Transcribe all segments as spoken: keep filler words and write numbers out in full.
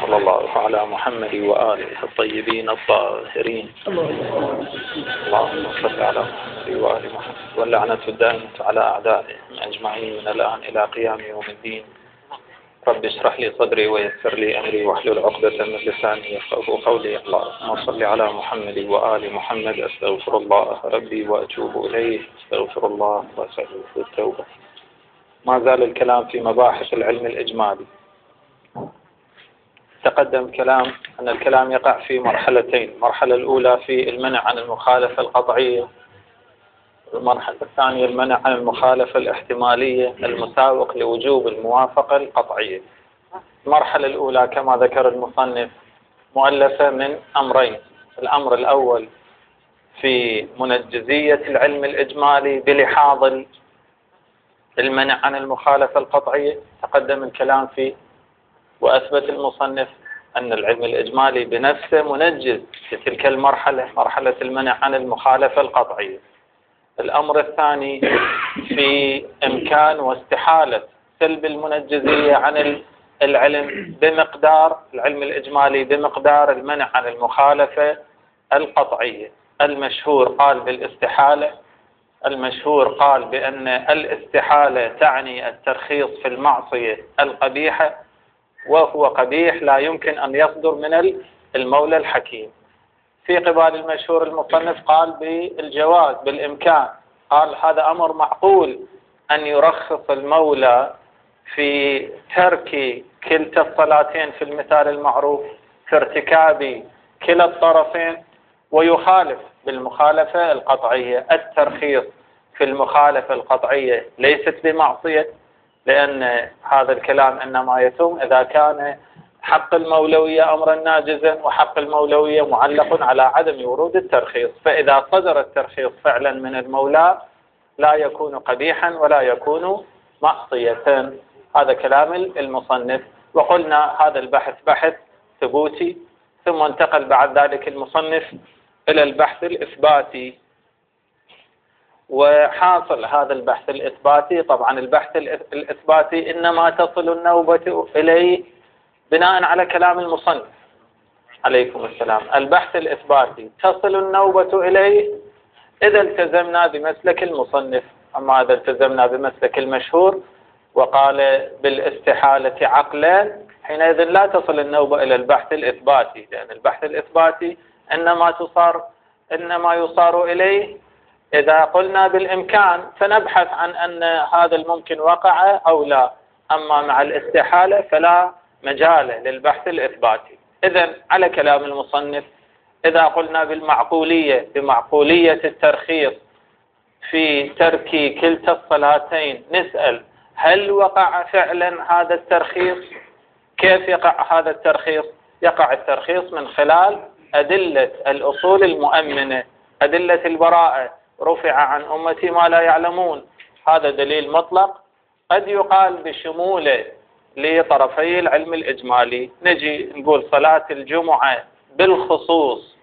وصلى الله على محمد وآله الطيبين الطاهرين. اللهم صل على محمد وآل محمد واللعنة الدائمة على أعدائهم أجمعين من الآن إلى قيام يوم الدين. رب اشرح لي صدري ويسر لي أمري واحلل عقدة من لساني يفقهوا قولي. اللهم صل على محمد وآل محمد. أستغفر الله ربي وأتوب إليه. أستغفر الله وأسأله التوبة. ما زال الكلام في مباحث العلم الإجمالي. تقدم كلام أن الكلام يقع في مرحلتين. المرحلة الأولى في المنع عن المخالفة القطعية، المرحلة الثانية المنع عن المخالفة الاحتمالية المساوق لوجوب الموافقة القطعية. المرحلة الأولى كما ذكر المصنف مؤلفة من أمرين. الأمر الأول في منجزية العلم الإجمالي بلحاظ المنع عن المخالفة القطعية، تقدم الكلام فيه وأثبت المصنف أن العلم الإجمالي بنفسه منجز في تلك المرحلة، مرحلة المنع عن المخالفة القطعية. الأمر الثاني في إمكان واستحالة سلب المنجزية عن العلم بمقدار العلم الإجمالي بمقدار المنع عن المخالفة القطعية. المشهور قال بالاستحالة، المشهور قال بأن الاستحالة تعني الترخيص في المعصية القبيحة، وهو قبيح لا يمكن أن يصدر من المولى الحكيم. في قبال المشهور المصنف قال بالجواز بالإمكان، قال هذا أمر معقول أن يرخص المولى في ترك كلتا الصلاتين في المثال المعروف، في ارتكاب كلا الطرفين، ويخالف بالمخالفة القطعية. الترخيص في المخالفة القطعية ليست بمعصية، لأن هذا الكلام إنما يتم إذا كان حق المولوية أمرا ناجزا، وحق المولوية معلق على عدم ورود الترخيص. فإذا صدر الترخيص فعلا من المولى لا يكون قبيحا ولا يكون معصية. هذا كلام المصنف. وقلنا هذا البحث بحث ثبوتي، ثم انتقل بعد ذلك المصنف إلى البحث الإثباتي. وحاصل هذا البحث الإثباتي، طبعا البحث الإثباتي إنما تصل النوبة إليه بناء على كلام المصنف عليكم السلام. البحث الإثباتي تصل النوبة إليه إذا التزمنا بمسلك المصنف. أما إذا التزمنا بمسلك المشهور وقال بالاستحالة عقلا، حينئذ لا تصل النوبة إلى البحث الإثباتي، لأن البحث الإثباتي إنما تصار إنما يصار إليه إذا قلنا بالإمكان، فنبحث عن أن هذا الممكن وقع أو لا. أما مع الاستحالة فلا مجال للبحث الإثباتي. إذن على كلام المصنف إذا قلنا بالمعقولية بمعقولية الترخيص في ترك كلتا الصلاتين، نسأل هل وقع فعلا هذا الترخيص؟ كيف يقع هذا الترخيص؟ يقع الترخيص من خلال أدلة الأصول المؤمنة، أدلة البراءة. رفع عن أمتي ما لا يعلمون، هذا دليل مطلق قد يقال بشموله لطرفي العلم الإجمالي. نجي نقول صلاة الجمعة بالخصوص،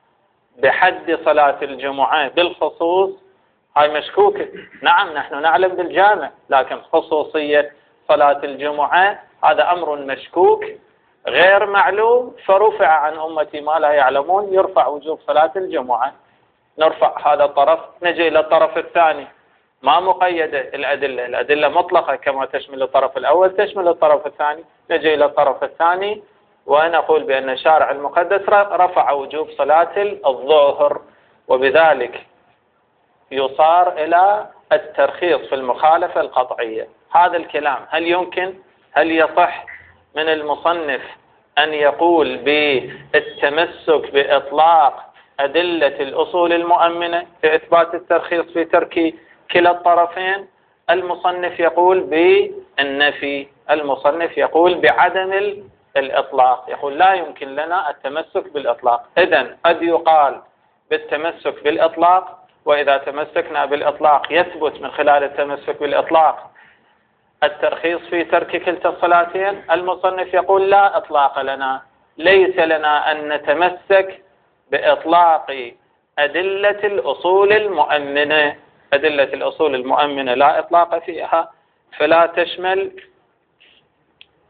بحد صلاة الجمعة بالخصوص، هاي مشكوكة. نعم نحن نعلم بالجامع، لكن خصوصية صلاة الجمعة هذا أمر مشكوك غير معلوم، فرفع عن أمتي ما لا يعلمون، يرفع وجوب صلاة الجمعة. نرفع هذا الطرف، نجي إلى الطرف الثاني، ما مقيدة الأدلة، الأدلة مطلقة كما تشمل الطرف الأول تشمل الطرف الثاني. نجي إلى الطرف الثاني ونقول بأن الشارع المقدس رفع وجوب صلاة الظهر، وبذلك يصار إلى الترخيص في المخالفة القطعية. هذا الكلام هل يمكن، هل يصح من المصنف أن يقول بالتمسك بإطلاق أدلة الأصول المؤمنة في إثبات الترخيص في ترك كلا الطرفين؟ المصنف يقول بالنفي، المصنف يقول بعدم الإطلاق، يقول لا يمكن لنا التمسك بالإطلاق. إذن قد يقال بالتمسك بالإطلاق، وإذا تمسكنا بالإطلاق يثبت من خلال التمسك بالإطلاق الترخيص في ترك كلتا الصلاتين. المصنف يقول لا إطلاق لنا، ليس لنا أن نتمسك بإطلاق أدلة الأصول المؤمنة. أدلة الأصول المؤمنة لا إطلاق فيها، فلا تشمل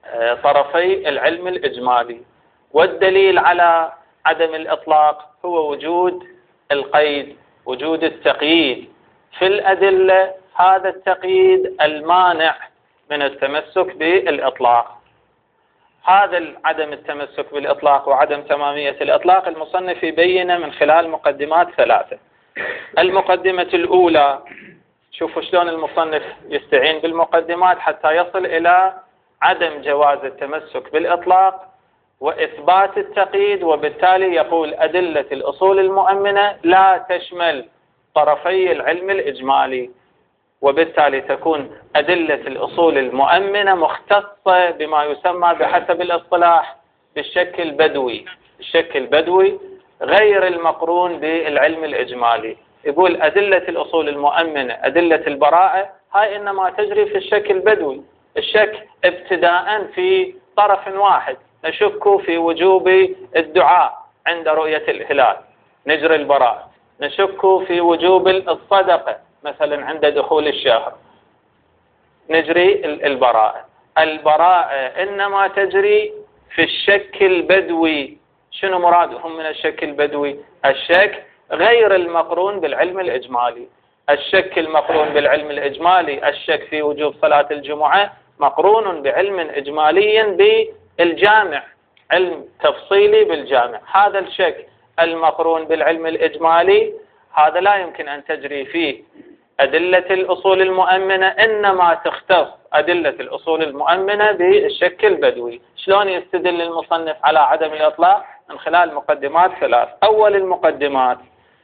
طرفي العلم الإجمالي. والدليل على عدم الإطلاق هو وجود القيد، وجود التقييد في الأدلة، هذا التقييد المانع من التمسك بالإطلاق. هذا عدم التمسك بالإطلاق وعدم تمامية الإطلاق المصنف يبينه من خلال مقدمات ثلاثة. المقدمة الأولى، شوفوا شلون المصنف يستعين بالمقدمات حتى يصل إلى عدم جواز التمسك بالإطلاق وإثبات التقييد، وبالتالي يقول أدلة الأصول المؤمنة لا تشمل طرفي العلم الإجمالي، وبالتالي تكون أدلة الأصول المؤمنة مختصة بما يسمى بحسب الاصطلاح بالشك البدوي. الشك البدوي غير المقرون بالعلم الإجمالي. يقول أدلة الأصول المؤمنة، أدلة البراءة، هاي إنما تجري في الشك البدوي. الشك ابتداء في طرف واحد، نشك في وجوب الدعاء عند رؤية الهلال نجري البراءة، نشك في وجوب الصدقة مثلا عند دخول الشهر نجري البراءة. البراءة إنما تجري في الشك البدوي. شنو مرادهم من الشك البدوي؟ الشك غير المقرون بالعلم الإجمالي. الشك المقرون بالعلم الإجمالي، الشك في وجوب صلاة الجمعة، مقرون بعلم إجمالي بالجامع، علم تفصيلي بالجامع. هذا الشك المقرون بالعلم الإجمالي هذا لا يمكن أن تجري فيه أدلة الأصول المؤمنة، إنما تختص أدلة الأصول المؤمنة بالشك البدوي. شلون يستدل المصنف على عدم الإطلاق؟ من خلال مقدمات ثلاث. أول المقدمات،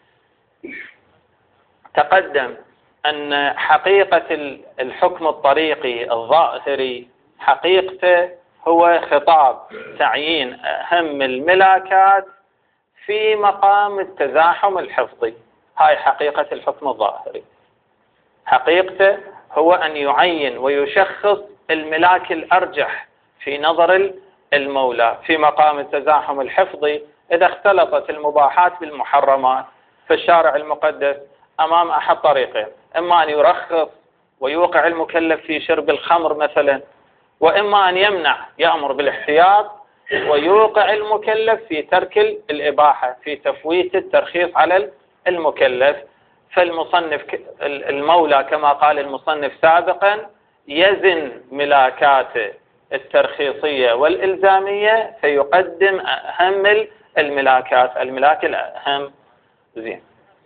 تقدم أن حقيقة الحكم الطريقي الظاهري حقيقته هو خطاب تعيين أهم الملاكات في مقام التزاحم الحفظي. هاي حقيقة الحكم الظاهري. حقيقته هو أن يعين ويشخص الملاك الأرجح في نظر المولى في مقام التزاحم الحفظي. إذا اختلطت المباحات بالمحرمات فالشارع المقدس أمام أحد طريقين: إما أن يرخص ويوقع المكلف في شرب الخمر مثلا، وإما أن يمنع يأمر بالاحتياط ويوقع المكلف في ترك الإباحة، في تفويت الترخيص على المكلف. فالمصنف المولى كما قال المصنف سابقا يزن ملاكاته الترخيصية والإلزامية فيقدم أهم الملاكات، الملاك الأهم. زين،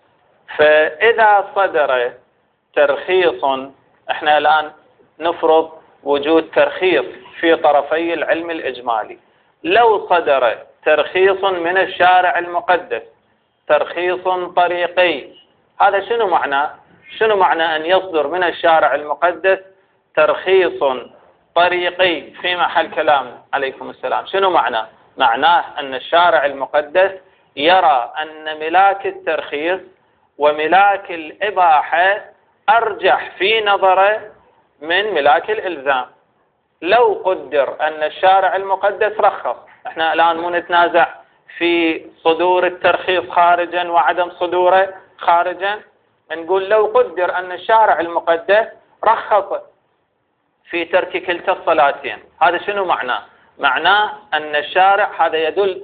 فإذا صدر ترخيص، احنا الآن نفرض وجود ترخيص في طرفي العلم الإجمالي. لو صدر ترخيص من الشارع المقدس، ترخيص طريقي، هذا شنو معناه؟ شنو معنى أن يصدر من الشارع المقدس ترخيص طريقي في محل كلام عليكم السلام؟ شنو معناه؟ معناه أن الشارع المقدس يرى أن ملاك الترخيص وملاك الإباحة أرجح في نظره من ملاك الإلزام. لو قدر أن الشارع المقدس رخص، احنا الآن مو نتنازع في صدور الترخيص خارجا وعدم صدوره خارجا، نقول لو قدر أن الشارع المقدس رخص في ترك كلتا الصلاتين، هذا شنو معناه؟ معناه أن الشارع، هذا يدل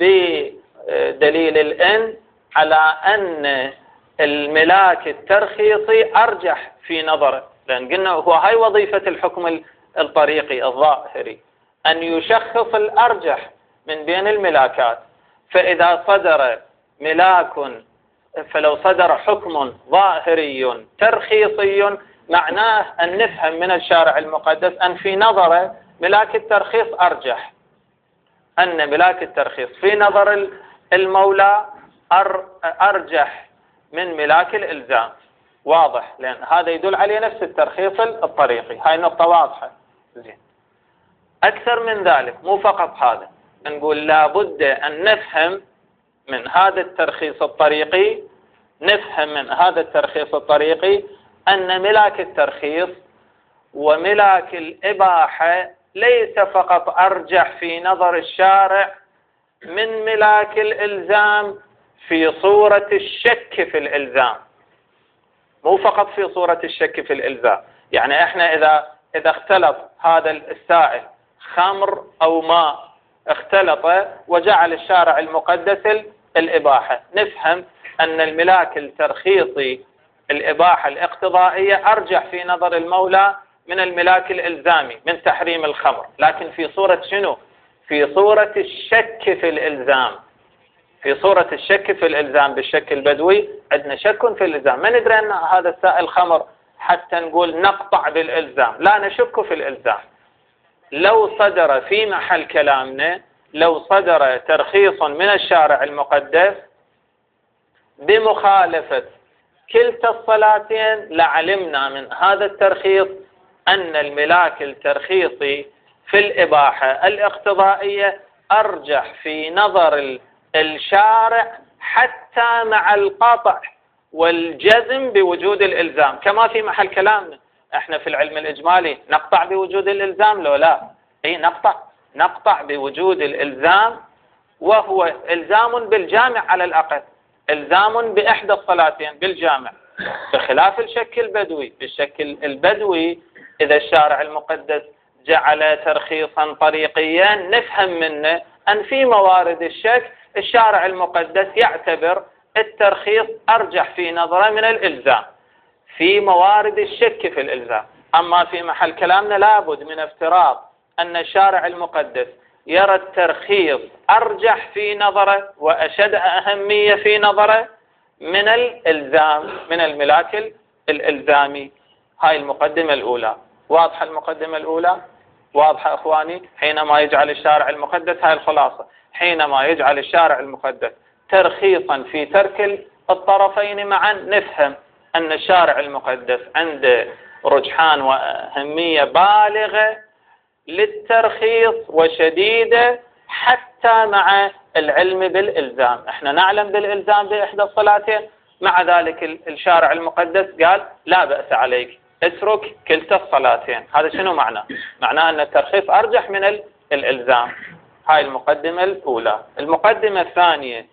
بدليل الإن على أن الملاك الترخيصي أرجح في نظره، لأن قلنا هو هاي وظيفة الحكم الطريقي الظاهري، أن يشخص الأرجح من بين الملاكات. فإذا صدر ملاك، فلو صدر حكم ظاهري ترخيصي، معناه أن نفهم من الشارع المقدس أن في نظره ملاك الترخيص أرجح، أن ملاك الترخيص في نظر المولى أرجح من ملاك الإلزام. واضح؟ لأن هذا يدل عليه نفس الترخيص الطريقي. هاي النقطة واضحة. زين، أكثر من ذلك، مو فقط هذا، نقول لابد أن نفهم من هذا الترخيص الطريقي، نفهم من هذا الترخيص الطريقي أن ملاك الترخيص وملاك الإباحة ليس فقط أرجح في نظر الشارع من ملاك الإلزام في صورة الشك في الإلزام، مو فقط في صورة الشك في الإلزام. يعني احنا إذا إذا اختلط هذا السائل خمر أو ماء اختلط وجعل الشارع المقدس الإباحة، نفهم أن الملاك الترخيصي الإباحة الاقتضائية أرجح في نظر المولى من الملاك الإلزامي من تحريم الخمر، لكن في صورة شنو؟ في صورة الشك في الإلزام، في صورة الشك في الإلزام بالشك البدوي عندنا شك في الإلزام، ما ندري أن هذا السائل خمر حتى نقول نقطع بالإلزام، لا نشك في الإلزام. لو صدر في محل كلامنا، لو صدر ترخيص من الشارع المقدس بمخالفة كلتا الصلاتين لعلمنا من هذا الترخيص أن الملاك الترخيصي في الإباحة الاقتضائية أرجح في نظر الشارع حتى مع القطع والجزم بوجود الإلزام، كما في محل كلامنا. احنا في العلم الإجمالي نقطع بوجود الإلزام لو لا؟ اي نقطع نقطع بوجود الإلزام، وهو إلزام بالجامع على الأقل، إلزام بإحدى الصلاتين بالجامع، بخلاف الشك البدوي. بالشك البدوي إذا الشارع المقدس جعل ترخيصا طريقيا نفهم منه أن في موارد الشك الشارع المقدس يعتبر الترخيص أرجح في نظره من الإلزام في موارد الشك في الإلزام. أما في محل كلامنا لابد من افتراض أن الشارع المقدس يرى الترخيص أرجح في نظره وأشد أهمية في نظره من الإلزام، من الملاك الإلزامي. هاي المقدمة الأولى. واضحة المقدمة الأولى؟ واضحة أخواني؟ حينما يجعل الشارع المقدس، هاي الخلاصة، حينما يجعل الشارع المقدس ترخيصا في ترك الطرفين معا نفهم أن الشارع المقدس عنده رجحان وأهمية بالغة للترخيص وشديدة حتى مع العلم بالإلزام. احنا نعلم بالإلزام بإحدى الصلاتين، مع ذلك الشارع المقدس قال لا بأس عليك اترك كلتا الصلاتين. هذا شنو معناه؟ معناه أن الترخيص أرجح من الإلزام. هاي المقدمة الأولى. المقدمة الثانية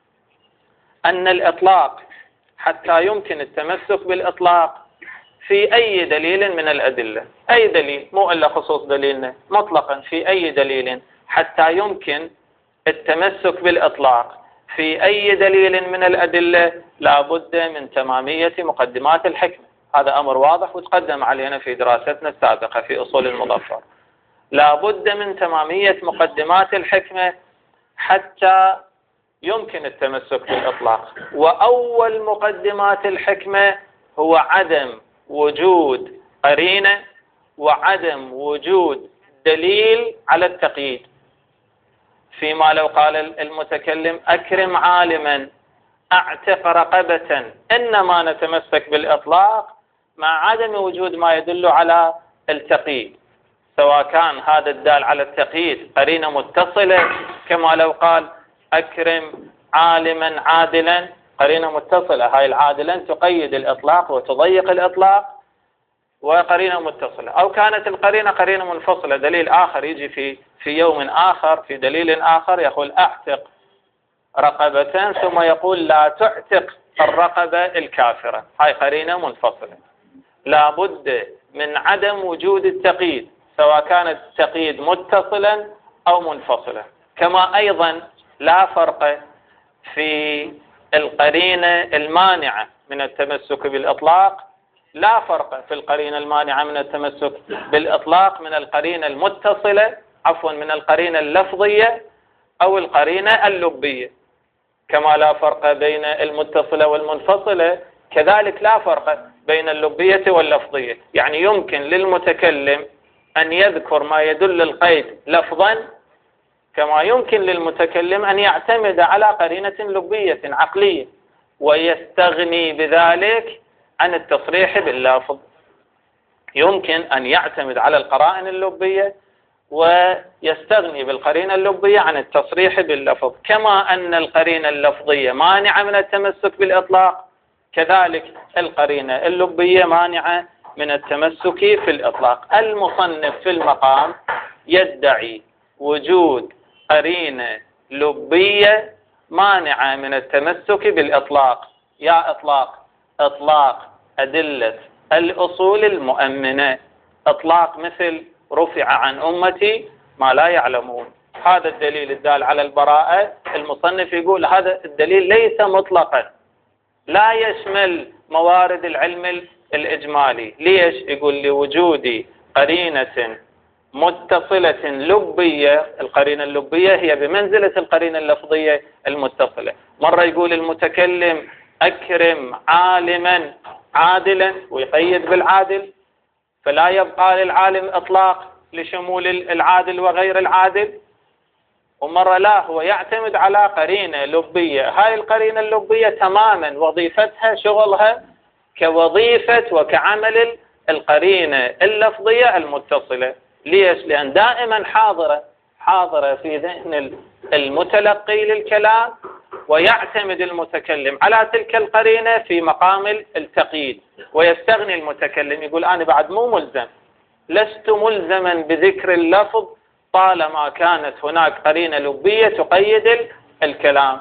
أن الإطلاق حتى يمكن التمسك بالإطلاق في أي دليل من الأدلة، أي دليل، مو إلا خصوص دليلنا، مطلقا في أي دليل حتى يمكن التمسك بالإطلاق في أي دليل من الأدلة لابد من تمامية مقدمات الحكمة. هذا أمر واضح وتقدم علينا في دراستنا السابقة في أصول المظفر. لابد من تمامية مقدمات الحكمة حتى يمكن التمسك بالإطلاق. وأول مقدمات الحكمة هو عدم وجود قرينة وعدم وجود دليل على التقييد. فيما لو قال المتكلم أكرم عالما أعتق رقبة، إنما نتمسك بالإطلاق مع عدم وجود ما يدل على التقييد، سواء كان هذا الدال على التقييد قرينة متصلة، كما لو قال أكرم عالما عادلا، قرينة متصلة، هاي العادلا تقيد الإطلاق وتضيق الإطلاق وقرينة متصلة، أو كانت القرينة قرينة منفصلة، دليل آخر يجي في في يوم آخر في دليل آخر يقول أعتق رقبة ثم يقول لا تعتق الرقبة الكافرة، هاي قرينة منفصلة. لابد من عدم وجود التقييد سواء كان التقييد متصلا أو منفصلا. كما أيضا لا فرق في القرينة المانعة من التمسك بالإطلاق، لا فرق في القرينة المانعة من التمسك بالإطلاق من القرينة المتصلة، عفوا من القرينة اللفظية أو القرينة اللبية. كما لا فرق بين المتصلة والمنفصلة كذلك لا فرق بين اللبية واللفظية. يعني يمكن للمتكلم أن يذكر ما يدل القيد لفظا، كما يمكن للمتكلم أن يعتمد على قرينة لبية عقلية ويستغني بذلك عن التصريح باللفظ. يمكن أن يعتمد على القرائن اللبية ويستغني بالقرينة اللبية عن التصريح باللفظ. كما أن القرينة اللفظية مانعة من التمسك بالإطلاق، كذلك القرينة اللبية مانعة من التمسك في الإطلاق. المصنف في المقام يدعي وجود قرينة لبية مانعة من التمسك بالإطلاق. يا إطلاق إطلاق أدلة الأصول المؤمنة، إطلاق مثل رفع عن أمتي ما لا يعلمون. هذا الدليل الدال على البراءة. المصنف يقول هذا الدليل ليس مطلقا، لا يشمل موارد العلم الإجمالي. ليش؟ يقول لوجود قرينة متصلة لبية. القرينة اللبية هي بمنزلة القرينة اللفظية المتصلة. مرة يقول المتكلم أكرم عالما عادلا ويقيد بالعادل، فلا يبقى للعالم إطلاق لشمول العادل وغير العادل. ومرة لا، هو يعتمد على قرينة لبية. هاي القرينة اللبية تماما وظيفتها شغلها كوظيفة وكعمل القرينة اللفظية المتصلة. ليش؟ لأن دائما حاضرة حاضرة في ذهن المتلقي للكلام، ويعتمد المتكلم على تلك القرينة في مقام التقييد، ويستغني المتكلم يقول أنا بعد مو ملزم، لست ملزما بذكر اللفظ طالما كانت هناك قرينة لبية تقيد الكلام.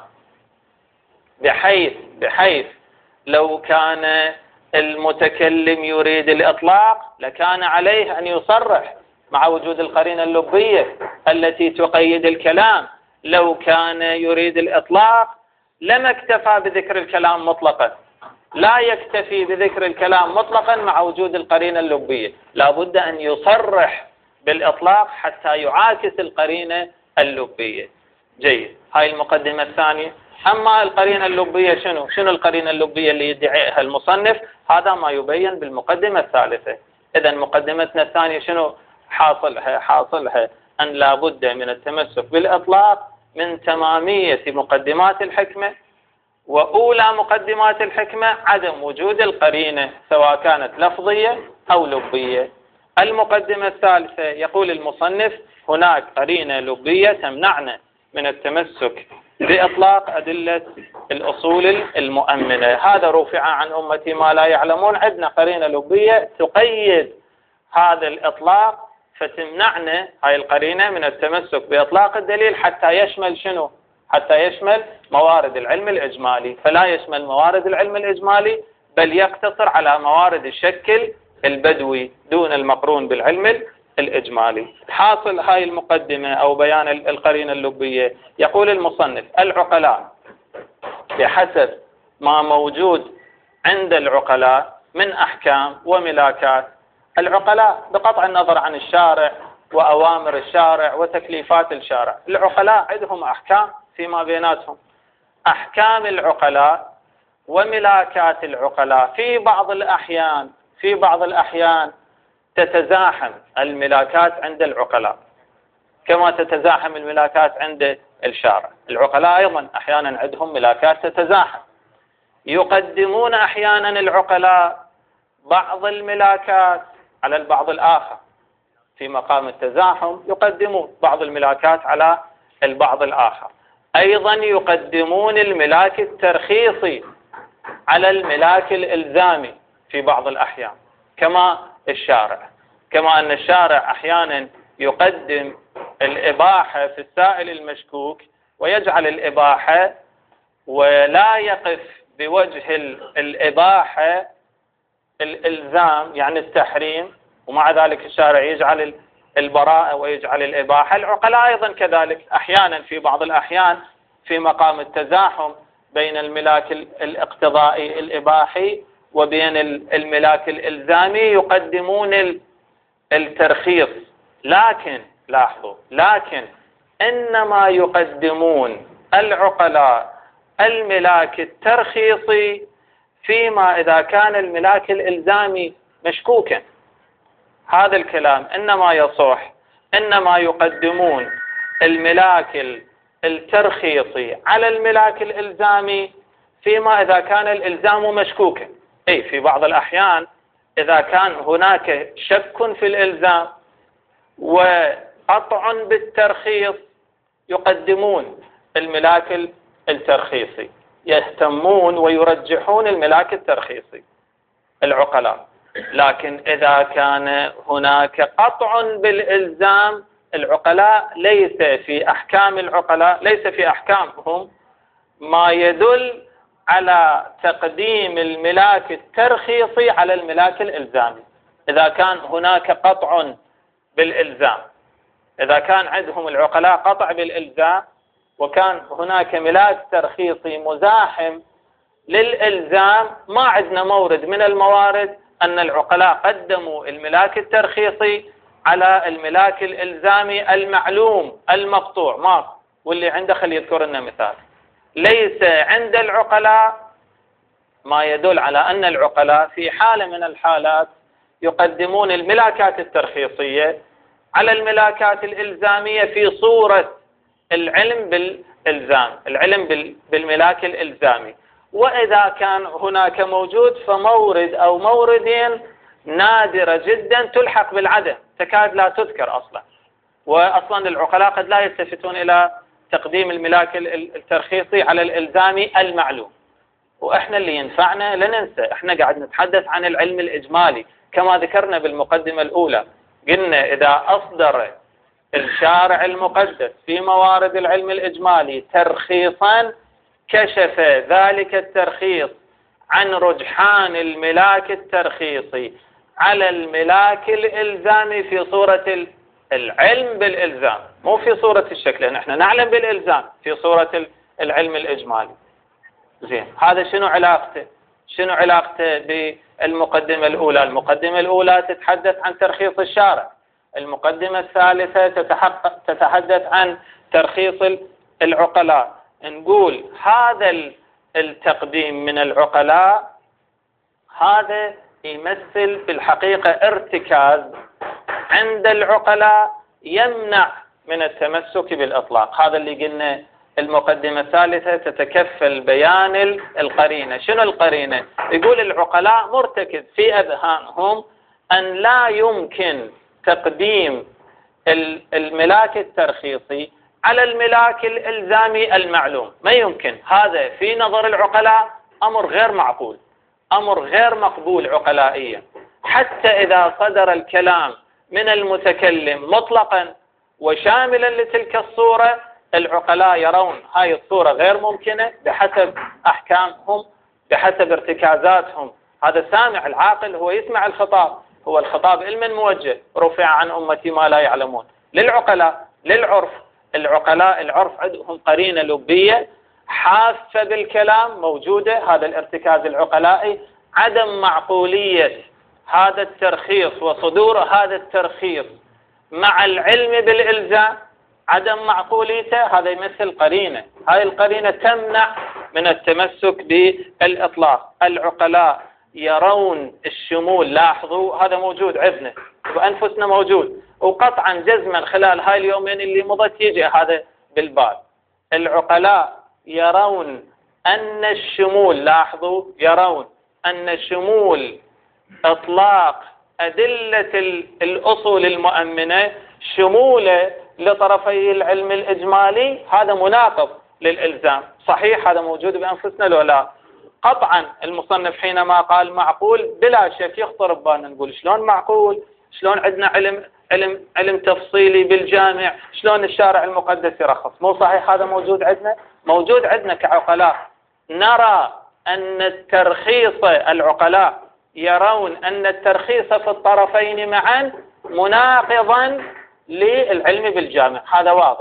بحيث بحيث لو كان المتكلم يريد الإطلاق لكان عليه أن يصرح مع وجود القرينة اللبية التي تقيد الكلام. لو كان يريد الإطلاق لما اكتفى بذكر الكلام مطلقا. لا يكتفي بذكر الكلام مطلقا مع وجود القرينة اللبية، لا بد أن يصرح بالإطلاق حتى يعاكس القرينة اللبية. جيد، هاي المقدمة الثانية. أما القرينة اللبية شنو؟ شنو القرينة اللبية اللي يدعيها المصنف؟ هذا ما يبين بالمقدمة الثالثة. إذا مقدمتنا الثانية شنو حاصلها؟ حاصلها أن لا بد من التمسك بالإطلاق من تمامية مقدمات الحكمة، وأولى مقدمات الحكمة عدم وجود القرينة سواء كانت لفظية أو لبية. المقدمة الثالثة يقول المصنف هناك قرينة لبية تمنعنا من التمسك بإطلاق أدلة الأصول المؤمنة. هذا رفع عن أمتي ما لا يعلمون. عندنا قرينة لبية تقيد هذا الإطلاق، فتمنعنا هاي القرينة من التمسك بإطلاق الدليل حتى يشمل شنو؟ حتى يشمل موارد العلم الإجمالي. فلا يشمل موارد العلم الإجمالي بل يقتصر على موارد الشكل البدوي دون المقرون بالعلم الإجمالي. حاصل هاي المقدمة أو بيان القرينة اللبية. يقول المصنف العقلاء بحسب ما موجود عند العقلاء من أحكام وملاكات. العقلاء بقطع النظر عن الشارع وأوامر الشارع وتكليفات الشارع، العقلاء عندهم أحكام فيما بيناتهم. أحكام العقلاء وملاكات العقلاء في بعض الأحيان في بعض الأحيان تتزاحم الملاكات عند العقلاء كما تتزاحم الملاكات عند الشارع. العقلاء أيضا أحيانا عندهم ملاكات تتزاحم. يقدمون أحيانا العقلاء بعض الملاكات على البعض الآخر في مقام التزاحم، يقدمون بعض الملاكات على البعض الآخر. أيضا يقدمون الملاك الترخيصي على الملاك الإلزامي في بعض الأحيان كما الشارع. كما أن الشارع أحيانا يقدم الإباحة في السائل المشكوك ويجعل الإباحة ولا يقف بوجه الإباحة الإلزام يعني التحريم، ومع ذلك الشارع يجعل البراءة ويجعل الإباحة. العقلاء أيضا كذلك أحيانا في بعض الأحيان في مقام التزاحم بين الملاك الاقتضائي الإباحي وبين الملاك الإلزامي يقدمون الترخيص. لكن لاحظوا، لكن إنما يقدمون العقلاء الملاك الترخيصي فيما إذا كان الملاك الإلزامي مشكوكا. هذا الكلام إنما يصح، إنما يقدمون الملاك الترخيصي على الملاك الإلزامي فيما إذا كان الإلزام مشكوكا. أي في بعض الأحيان إذا كان هناك شك في الإلزام وقطع بالترخيص يقدمون الملاك الترخيصي، يهتمون ويرجحون الملاك الترخيصي العقلاء. لكن إذا كان هناك قطع بالإلزام العقلاء ليس في أحكام العقلاء ليس في أحكامهم ما يدل على تقديم الملاك الترخيصي على الملاك الإلزامي إذا كان هناك قطع بالإلزام. إذا كان عندهم العقلاء قطع بالإلزام وكان هناك ملاك ترخيصي مزاحم للإلزام، ما عندنا مورد من الموارد أن العقلاء قدموا الملاك الترخيصي على الملاك الإلزامي المعلوم المقطوع. ما واللي عنده خلي يذكر لنا مثال. ليس عند العقلاء ما يدل على أن العقلاء في حالة من الحالات يقدمون الملاكات الترخيصية على الملاكات الإلزامية في صورة العلم بالإلزام، العلم بالملاك الإلزامي. وإذا كان هناك موجود فمورد أو موردين نادرة جدا تلحق بالعدم، تكاد لا تذكر أصلا. وأصلا العقلاء قد لا يلتفتون إلى تقديم الملاك الترخيصي على الإلزامي المعلوم. وإحنا اللي ينفعنا لا ننسى، إحنا قاعد نتحدث عن العلم الإجمالي كما ذكرنا بالمقدمة الأولى. قلنا إذا أصدر الشارع المقدس في موارد العلم الإجمالي ترخيصا، كشف ذلك الترخيص عن رجحان الملاك الترخيصي على الملاك الإلزامي في صورة العلم بالإلزام، مو في صورة الشكل. نحن نعلم بالإلزام في صورة العلم الإجمالي. زين، هذا شنو علاقته؟ شنو علاقته بالمقدمة الأولى؟ المقدمة الأولى تتحدث عن ترخيص الشارع، المقدمة الثالثة تتحدث عن ترخيص العقلاء. نقول هذا التقديم من العقلاء هذا يمثل في الحقيقة ارتكاز عند العقلاء يمنع من التمسك بالإطلاق. هذا اللي قلنا المقدمة الثالثة تتكفل بيان القرينة. شنو القرينة؟ يقول العقلاء مرتكز في أذهانهم أن لا يمكن تقديم الملاك الترخيصي على الملاك الإلزامي المعلوم، ما يمكن. هذا في نظر العقلاء أمر غير معقول، أمر غير مقبول عقلائيا. حتى إذا صدر الكلام من المتكلم مطلقا وشاملا لتلك الصورة، العقلاء يرون هاي الصورة غير ممكنة بحسب أحكامهم، بحسب ارتكازاتهم. هذا السامع العاقل هو يسمع الخطاب، هو الخطاب لمن موجه؟ رفع عن أمتي ما لا يعلمون. للعقلاء، للعرف. العقلاء العرف عندهم قرينة لبية حافة بالكلام موجودة، هذا الارتكاز العقلائي. عدم معقولية هذا الترخيص وصدور هذا الترخيص مع العلم بالإلزام، عدم معقوليته، هذا يمثل قرينة. هاي القرينة تمنع من التمسك بالإطلاق. العقلاء يرون الشمول، لاحظوا هذا موجود عندنا وأنفسنا موجود، وقطعا جزما خلال هاي اليومين اللي مضت يجي هذا بالبال. العقلاء يرون أن الشمول، لاحظوا، يرون أن شمول إطلاق أدلة الأصول المؤمنة شموله لطرفي العلم الإجمالي هذا مناقض للإلزام. صحيح هذا موجود بأنفسنا لو لا؟ قطعا المصنف حينما قال معقول بلا شك يخطر ببالنا نقول شلون معقول؟ شلون عندنا علم علم علم تفصيلي بالجامع؟ شلون الشارع المقدس يرخص؟ مو صحيح هذا موجود عندنا؟ موجود عندنا كعقلاء. نرى أن الترخيص، العقلاء يرون أن الترخيص في الطرفين معا مناقضا للعلم بالجامع، هذا واضح.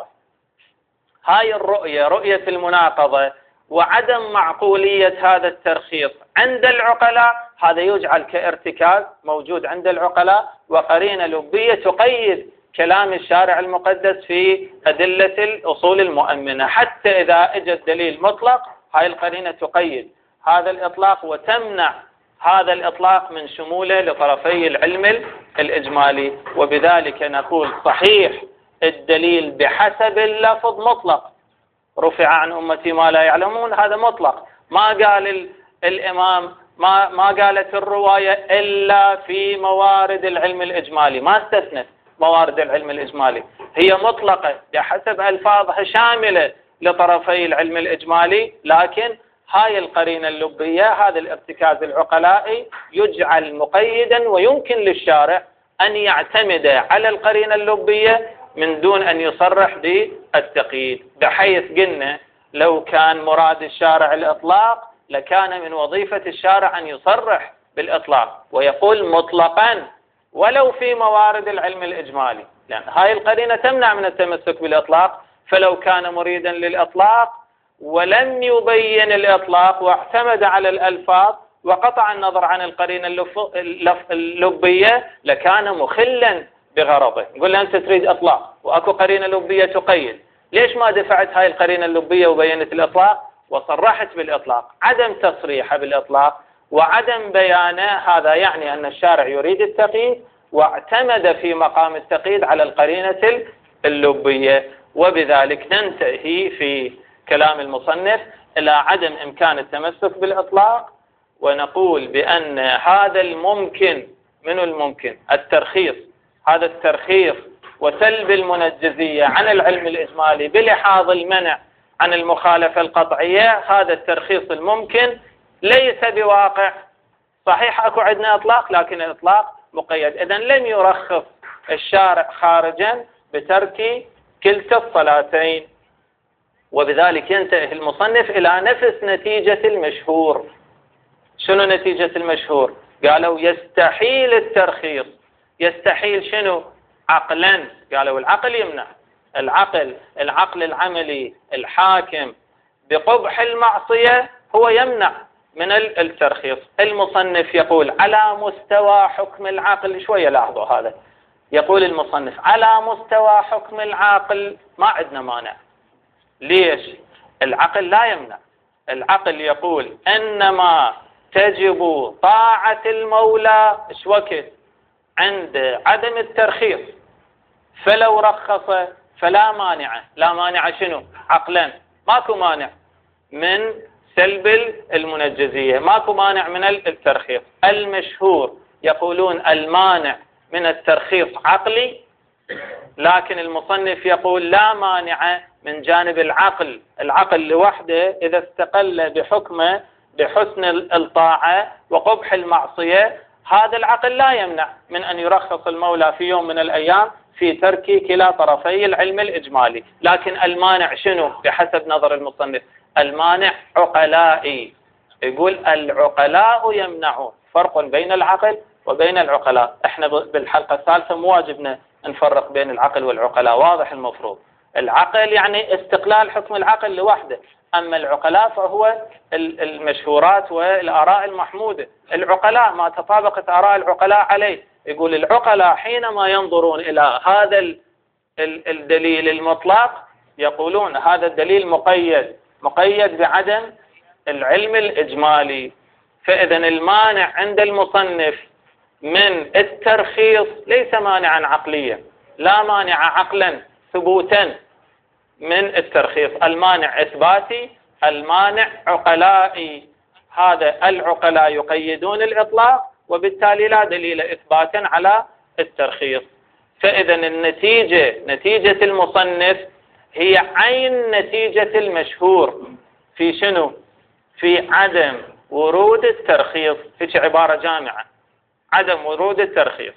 هاي الرؤية، رؤية المناقضة وعدم معقولية هذا الترخيص عند العقلاء، هذا يجعل كارتكاز موجود عند العقلاء وقرينة لبية تقيد كلام الشارع المقدس في أدلة الأصول المؤمنة. حتى إذا اجى الدليل مطلق، هاي القرينة تقيد هذا الإطلاق وتمنع هذا الإطلاق من شموله لطرفي العلم الإجمالي. وبذلك نقول صحيح الدليل بحسب اللفظ مطلق، رفع عن أمتي ما لا يعلمون، هذا مطلق. ما قال الإمام، ما ما قالت الرواية إلا في موارد العلم الإجمالي، ما استثنت موارد العلم الإجمالي، هي مطلقة بحسب ألفاظها شاملة لطرفي العلم الإجمالي. لكن هاي القرينة اللبية، هذا الارتكاز العقلائي يجعل مقيدا، ويمكن للشارع أن يعتمد على القرينة اللبية من دون أن يصرح بالتقييد. بحيث قلنا لو كان مراد الشارع الإطلاق لكان من وظيفة الشارع أن يصرح بالإطلاق ويقول مطلقا ولو في موارد العلم الإجمالي، لأن هاي القرينة تمنع من التمسك بالإطلاق. فلو كان مريدا للإطلاق ولم يبين الإطلاق واعتمد على الألفاظ وقطع النظر عن القرينة اللبية لكان مخلا بغرضه. نقول له أنت تريد إطلاق وأكو قرينة لبية تقيد، ليش ما دفعت هاي القرينة اللبية وبينت الإطلاق وصرحت بالإطلاق؟ عدم تصريحه بالإطلاق وعدم بيانه هذا يعني أن الشارع يريد التقييد واعتمد في مقام التقييد على القرينة اللبية، وبذلك ننتهي في كلام المصنف إلى عدم إمكان التمسك بالإطلاق، ونقول بأن هذا الممكن من الممكن الترخيص، هذا الترخيص وسلب المنجزية عن العلم الإجمالي بلحاظ المنع عن المخالفة القطعية، هذا الترخيص الممكن ليس بواقع. صحيح أكو عندنا إطلاق لكن الإطلاق مقيد، إذن لم يرخص الشارع خارجا بترك كلتا الصلاتين. وبذلك ينتهي المصنف إلى نفس نتيجة المشهور. شنو نتيجة المشهور؟ قالوا يستحيل الترخيص. يستحيل شنو؟ عقلا. قالوا العقل يمنع، العقل العقل العملي الحاكم بقبح المعصية هو يمنع من الترخيص. المصنف يقول على مستوى حكم العقل، شوية لاحظوا هذا، يقول المصنف على مستوى حكم العقل ما عندنا مانع. ليش؟ العقل لا يمنع. العقل يقول إنما تجب طاعة المولى إيش وقت؟ عند عدم الترخيص، فلو رخص فلا مانع. لا مانع شنو؟ عقلا ماكو مانع من سلب المنجزية، ماكو مانع من الترخيص. المشهور يقولون المانع من الترخيص عقلي، لكن المصنف يقول لا مانع من جانب العقل. العقل لوحده إذا استقل بحكمه بحسن الطاعة وقبح المعصية، هذا العقل لا يمنع من أن يرخص المولى في يوم من الأيام في ترك كلا طرفي العلم الإجمالي. لكن المانع شنو بحسب نظر المصنف؟ المانع عقلائي. يقول العقلاء يمنعون. فرق بين العقل وبين العقلاء. احنا بالحلقة الثالثة مو واجبنا نفرق بين العقل والعقلاء، واضح المفروض. العقل يعني استقلال حكم العقل لوحده، أما العقلاء فهو المشهورات والآراء المحمودة. العقلاء ما تطابقت آراء العقلاء عليه. يقول العقلاء حينما ينظرون إلى هذا الدليل المطلق يقولون هذا الدليل مقيد مقيد بعدم العلم الإجمالي. فإذا المانع عند المصنف من الترخيص ليس مانعا عقليا، لا مانع عقلا ثبوتا من الترخيص. المانع إثباتي، المانع عقلائي. هذا العقلاء يقيدون الإطلاق وبالتالي لا دليل إثباتا على الترخيص. فإذا النتيجة نتيجة المصنف هي عين نتيجة المشهور في شنو؟ في عدم ورود الترخيص. هيك عبارة جامعة، عدم ورود الترخيص.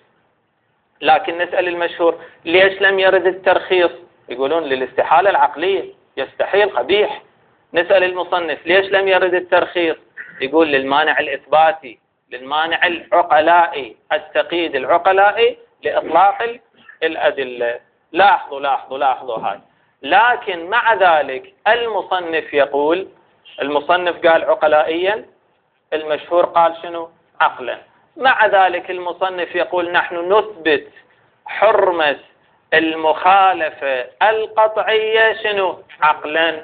لكن نسأل المشهور ليش لم يرد الترخيص؟ يقولون للاستحالة العقلية، يستحيل قبيح. نسأل المصنف ليش لم يرد الترخيص؟ يقول للمانع الإثباتي، للمانع العقلائي، التقييد العقلائي لإطلاق الأدلة. لاحظوا لاحظوا لاحظوا هاي. لكن مع ذلك المصنف يقول، المصنف قال عقلائيا، المشهور قال شنو؟ عقلا. مع ذلك المصنف يقول نحن نثبت حرمة المخالفة القطعية شنو؟ عقلا.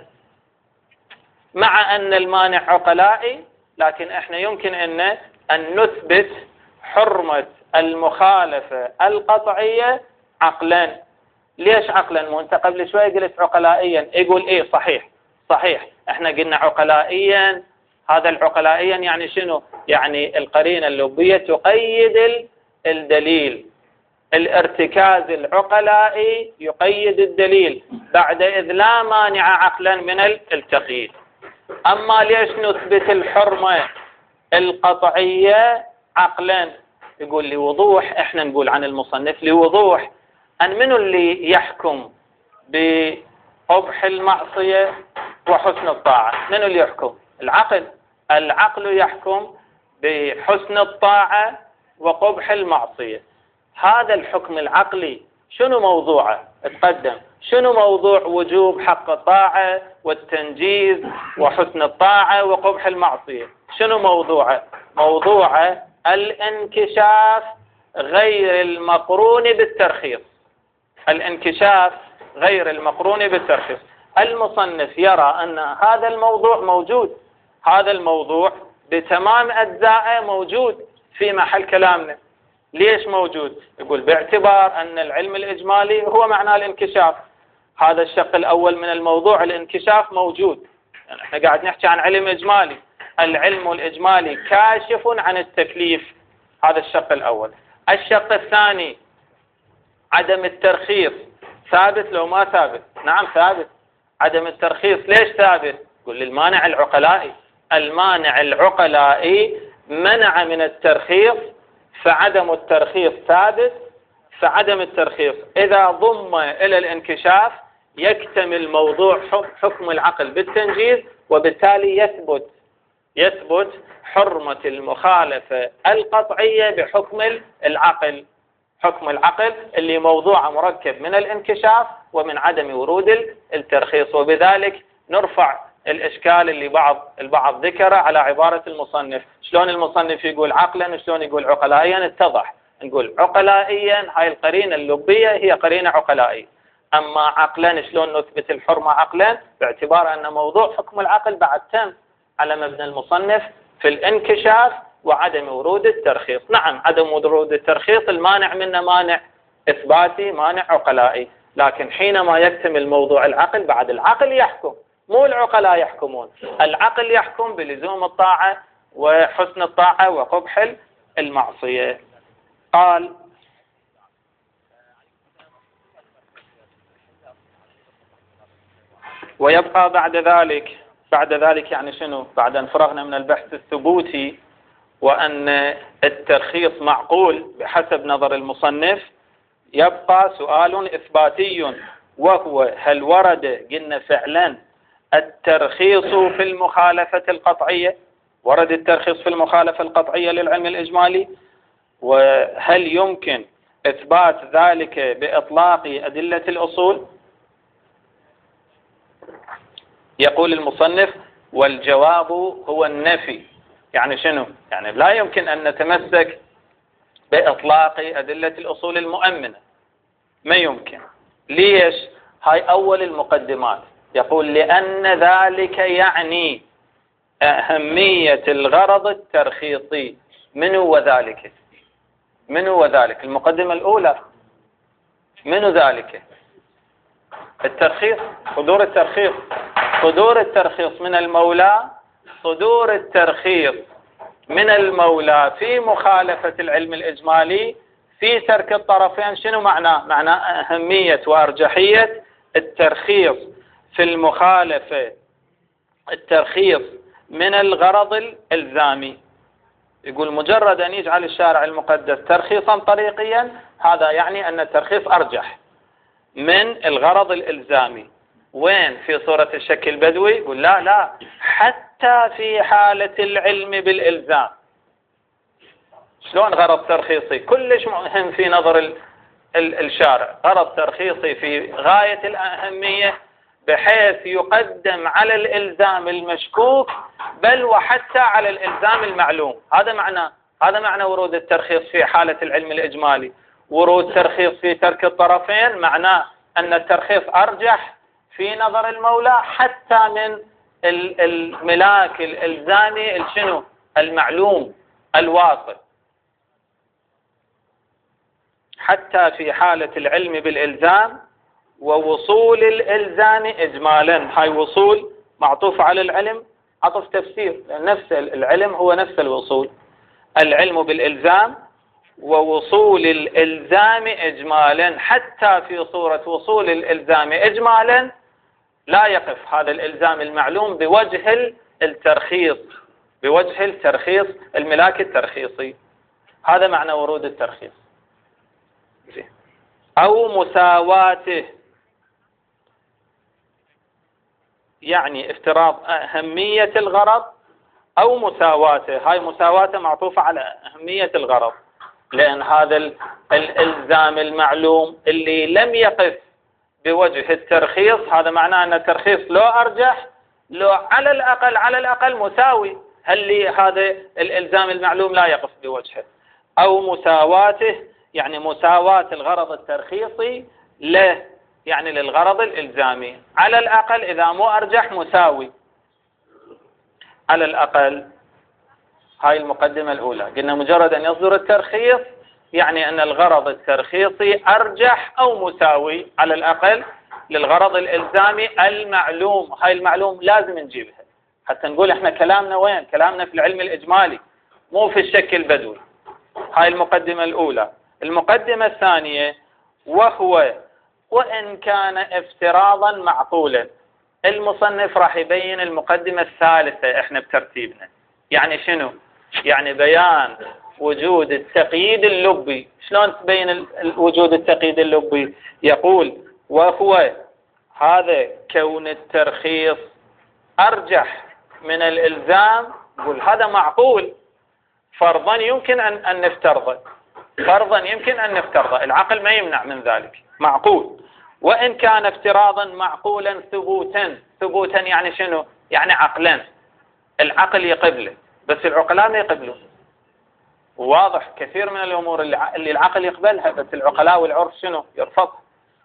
مع أن المانع عقلائي، لكن احنا يمكن أن أن نثبت حرمة المخالفة القطعية عقلا. ليش عقلا؟ مو انت قبل شوي قلت عقلائيا. يقول ايه صحيح صحيح، احنا قلنا عقلائيا. هذا العقلائيا يعني شنو؟ يعني القرينة اللبية تقيد الدليل، الارتكاز العقلائي يقيد الدليل، بعد إذ لا مانع عقلا من التقييد. أما ليش نثبت الحرمة القطعية عقلا؟ يقول لوضوح، احنا نقول عن المصنف لوضوح أن من اللي يحكم بقبح المعصية وحسن الطاعة؟ من اللي يحكم؟ العقل. العقل يحكم بحسن الطاعة وقبح المعصية. هذا الحكم العقلي شنو موضوعه؟ تقدم شنو موضوع وجوب حق الطاعة والتنجيز وحسن الطاعة وقبح المعصية؟ شنو موضوعه؟ موضوعه الانكشاف غير المقرون بالترخيص. الانكشاف غير المقرون بالترخيص. المصنف يرى أن هذا الموضوع موجود، هذا الموضوع بتمام أجزائه موجود في محل كلامنا. ليش موجود؟ يقول باعتبار أن العلم الإجمالي هو معنى الانكشاف. هذا الشق الأول من الموضوع، الانكشاف موجود. يعني احنا قاعد نحكي عن علم إجمالي، العلم الإجمالي كاشف عن التكليف. هذا الشق الأول. الشق الثاني عدم الترخيص، ثابت لو ما ثابت؟ نعم ثابت. عدم الترخيص ليش ثابت؟ يقول للمانع العقلائي. المانع العقلائي منع من الترخيص، فعدم الترخيص ثابت. فعدم الترخيص إذا ضم إلى الانكشاف يكتمل موضوع حكم العقل بالتنجيز، وبالتالي يثبت يثبت حرمة المخالفة القطعية بحكم العقل. حكم العقل اللي موضوعه مركب من الانكشاف ومن عدم ورود الترخيص. وبذلك نرفع الإشكال اللي بعض البعض ذكره على عبارة المصنف. شلون المصنف يقول عقلا وشلون يقول عقلائيا؟ اتضح. نقول عقلائيا هاي القرينة اللبية هي قرينة عقلائية، أما عقلا شلون نثبت الحرمة عقلا؟ باعتبار أن موضوع حكم العقل بعد تم على مبنى المصنف في الانكشاف وعدم ورود الترخيص. نعم عدم ورود الترخيص المانع منه مانع إثباتي، مانع عقلائي، لكن حينما يكتمل موضوع العقل بعد العقل يحكم، مو العقلاء يحكمون. العقل يحكم بلزوم الطاعة وحسن الطاعة وقبح المعصية. قال ويبقى بعد ذلك، بعد ذلك يعني شنو؟ بعد أن فرغنا من البحث الثبوتي وأن الترخيص معقول بحسب نظر المصنف، يبقى سؤال إثباتي، وهو هل ورد قلنا فعلا الترخيص في المخالفة القطعية؟ ورد الترخيص في المخالفة القطعية للعلم الإجمالي؟ وهل يمكن إثبات ذلك بإطلاق أدلة الأصول؟ يقول المصنف والجواب هو النفي. يعني شنو؟ يعني لا يمكن أن نتمسك بإطلاق أدلة الأصول المؤمنة، ما يمكن. ليش؟ هاي أول المقدمات. يقول لأن ذلك يعني أهمية الغرض الترخيصي. من هو ذلك؟ من هو ذلك؟ المقدمة الأولى. من ذلك؟ الترخيص، صدور الترخيص. صدور الترخيص من المولى، صدور الترخيص من المولى في مخالفة العلم الإجمالي في ترك الطرفين. شنو معناه؟ معناه أهمية وأرجحية الترخيص في المخالفة، الترخيص من الغرض الإلزامي. يقول مجرد أن يجعل الشارع المقدس ترخيصا طريقيا هذا يعني أن الترخيص أرجح من الغرض الإلزامي. وين؟ في صورة الشك البدوي؟ يقول لا لا، حتى في حالة العلم بالإلزام. شلون غرض ترخيصي كلش مهم في نظر ال ال الشارع؟ غرض ترخيصي في غاية الأهمية بحيث يقدم على الإلزام المشكوك بل وحتى على الإلزام المعلوم. هذا معنى هذا معنى ورود الترخيص في حالة العلم الإجمالي. ورود ترخيص في ترك الطرفين معناه أن الترخيص أرجح في نظر المولى حتى من الملاك الإلزامي الشنو؟ المعلوم الواصل. حتى في حالة العلم بالإلزام ووصول الإلزام إجمالا. هاي وصول معطوف على العلم عطف تفسير، نفس العلم هو نفس الوصول. العلم بالإلزام ووصول الإلزام إجمالا، حتى في صورة وصول الإلزام إجمالا لا يقف هذا الإلزام المعلوم بوجه الترخيص، بوجه الترخيص الملاك الترخيصي. هذا معنى ورود الترخيص. أو مساواته، يعني افتراض أهمية الغرض أو مساواته. هاي مساواته معطوفة على أهمية الغرض. لأن هذا الإلزام المعلوم اللي لم يقف بوجه الترخيص، هذا معناه أن الترخيص لو أرجح لو على الأقل على الأقل مساوي، هل لي هذا الإلزام المعلوم لا يقف بوجهه، أو مساواته يعني مساواة الغرض الترخيصي له يعني للغرض الإلزامي، على الأقل إذا مو أرجح مساوي على الأقل. هاي المقدمة الأولى، قلنا مجرد أن يصدر الترخيص يعني أن الغرض الترخيصي أرجح أو مساوي على الأقل للغرض الإلزامي المعلوم. هاي المعلوم لازم نجيبها حتى نقول إحنا كلامنا وين، كلامنا في العلم الإجمالي مو في الشك البدوي. هاي المقدمة الأولى. المقدمة الثانية، وهو وإن كان افتراضا معقولا. المصنف راح يبين المقدمة الثالثة إحنا بترتيبنا، يعني شنو؟ يعني بيان وجود التقييد اللبي. شلون تبين وجود التقييد اللبي؟ يقول وهو هذا كون الترخيص أرجح من الإلزام، يقول هذا معقول فرضا يمكن أن, أن نفترضه، فرضا يمكن أن نفترضه، العقل ما يمنع من ذلك، معقول. وإن كان افتراضا معقولا ثبوتا، ثبوتا يعني شنو؟ يعني عقلا، العقل يقبله بس العقلاء ما يقبلون. واضح كثير من الأمور اللي, اللي العقل يقبلها بس العقلاء والعرف شنو؟ يرفضها.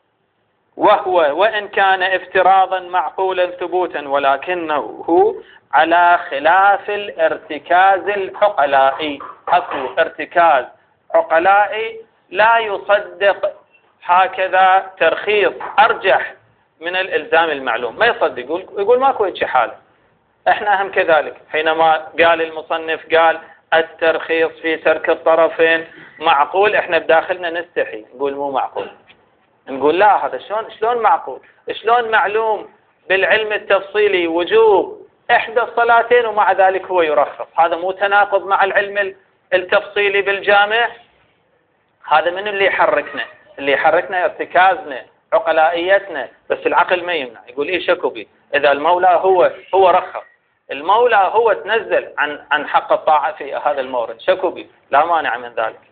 وهو وإن كان افتراضا معقولا ثبوتا ولكنه على خلاف الارتكاز العقلائي. أكو ارتكاز عقلائي لا يصدق هكذا ترخيص أرجح من الإلزام المعلوم، ما يصدق، يقول, يقول ماكو هيك حالة. احنا هم كذلك، حينما قال المصنف قال الترخيص في ترك الطرفين معقول، احنا بداخلنا نستحي نقول مو معقول، نقول لا هذا شلون شلون معقول؟ شلون معلوم بالعلم التفصيلي وجوب احدى الصلاتين ومع ذلك هو يرخص؟ هذا مو تناقض مع العلم التفصيلي بالجامع؟ هذا من اللي يحركنا؟ اللي يحركنا ارتكازنا عقلائيتنا، بس العقل ما يمنع، يقول ايه شكو بي، اذا المولى هو هو رخص، المولى هو تنزل عن عن حق الطاعة في هذا المورد، شكو بي، لا مانع من ذلك.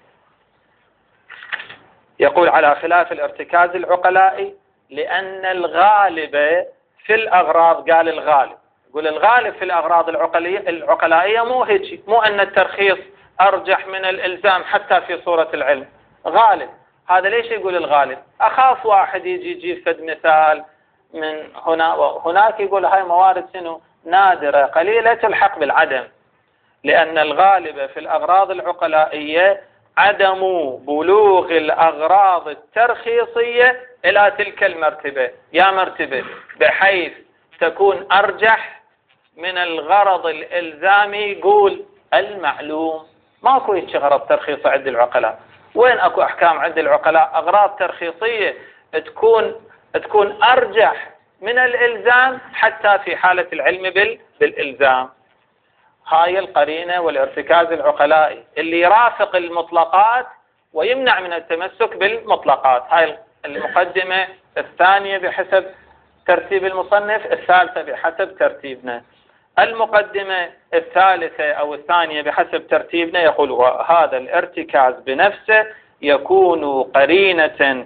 يقول على خلاف الارتكاز العقلائي لأن الغالب في الأغراض، قال الغالب، يقول الغالب في الأغراض العقلية العقلائية مو هيك، مو أن الترخيص أرجح من الإلزام حتى في صورة العلم، غالب. هذا ليش يقول الغالب؟ أخاف واحد يجي يجيب فد مثال من هنا وهناك، يقول هاي موارد شنو؟ نادرة قليلة تلحق بالعدم، لأن الغالب في الأغراض العقلائية عدم بلوغ الأغراض الترخيصية إلى تلك المرتبة، يا مرتبة بحيث تكون أرجح من الغرض الإلزامي، يقول المعلوم. ماكو هيك غرض ترخيصي عند العقلاء، وين أكو أحكام عند العقلاء أغراض ترخيصية تكون تكون أرجح من الإلزام حتى في حالة العلم بال بالإلزام. هاي القرينة والارتكاز العقلائي اللي يرافق المطلقات ويمنع من التمسك بالمطلقات. هاي المقدمة الثانية بحسب ترتيب المصنف، الثالثة بحسب ترتيبنا. المقدمة الثالثة أو الثانية بحسب ترتيبنا يقول هذا الارتكاز بنفسه يكون قرينة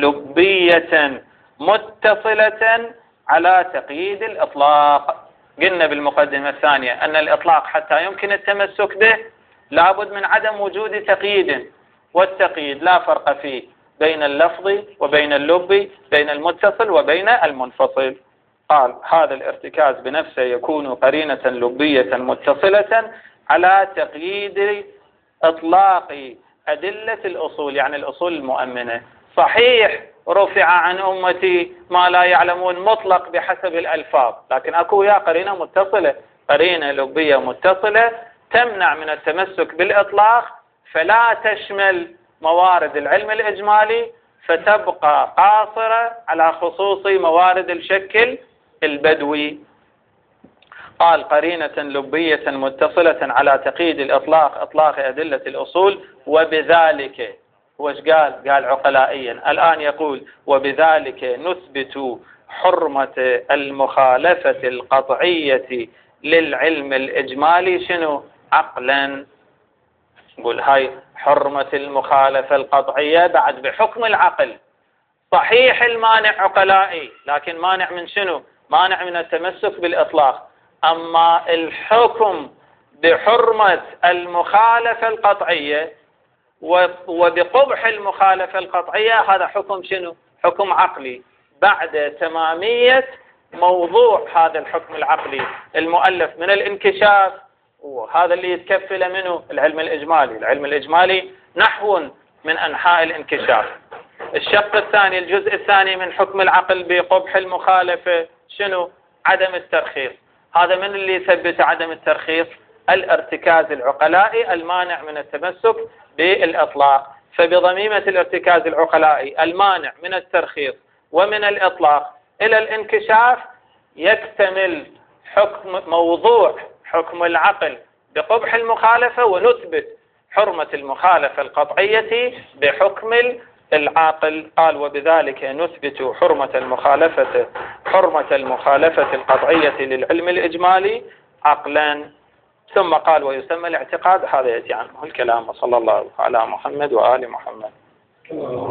لبية متصلة على تقييد الإطلاق. قلنا بالمقدمة الثانية أن الإطلاق حتى يمكن التمسك به لابد من عدم وجود تقييد، والتقييد لا فرق فيه بين اللفظ وبين اللبي، بين المتصل وبين المنفصل. قال هذا الارتكاز بنفسه يكون قرينة لبية متصلة على تقييد إطلاق أدلة الأصول، يعني الأصول المؤمنة. صحيح رفع عن أمتي ما لا يعلمون مطلق بحسب الألفاظ، لكن أكو يا قرينة متصلة، قرينة لبية متصلة تمنع من التمسك بالإطلاق، فلا تشمل موارد العلم الإجمالي، فتبقى قاصرة على خصوص موارد الشكل البدوي. قال قرينة لبية متصلة على تقييد الإطلاق، إطلاق أدلة الأصول، وبذلك وش قال؟ قال عقلائيا. الآن يقول وبذلك نثبت حرمة المخالفة القطعية للعلم الإجمالي شنو؟ عقلا. نقول هاي حرمة المخالفة القطعية بعد بحكم العقل. صحيح المانع عقلائي، لكن مانع من شنو؟ مانع من التمسك بالإطلاق. أما الحكم بحرمة المخالفة القطعية وبقبح المخالفة القطعية هذا حكم شنو؟ حكم عقلي بعد تمامية موضوع هذا الحكم العقلي المؤلف من الانكشاف، وهذا اللي يتكفل منه العلم الإجمالي. العلم الإجمالي نحو من أنحاء الانكشاف. الشق الثاني، الجزء الثاني من حكم العقل بقبح المخالفة شنو؟ عدم الترخيص. هذا من اللي يثبت عدم الترخيص؟ الارتكاز العقلائي المانع من التمسك بالإطلاق. فبضميمة الارتكاز العقلائي المانع من الترخيص ومن الإطلاق إلى الانكشاف يكتمل حكم موضوع حكم العقل بقبح المخالفة، ونثبت حرمة المخالفة القطعية بحكم العاقل. قال وبذلك نثبت حرمة المخالفة حرمة المخالفة القطعية للعلم الإجمالي عقلا. ثم قال ويسمى الاعتقاد، هذا يأتي عنه الكلام. وصلى الله على محمد وآل محمد.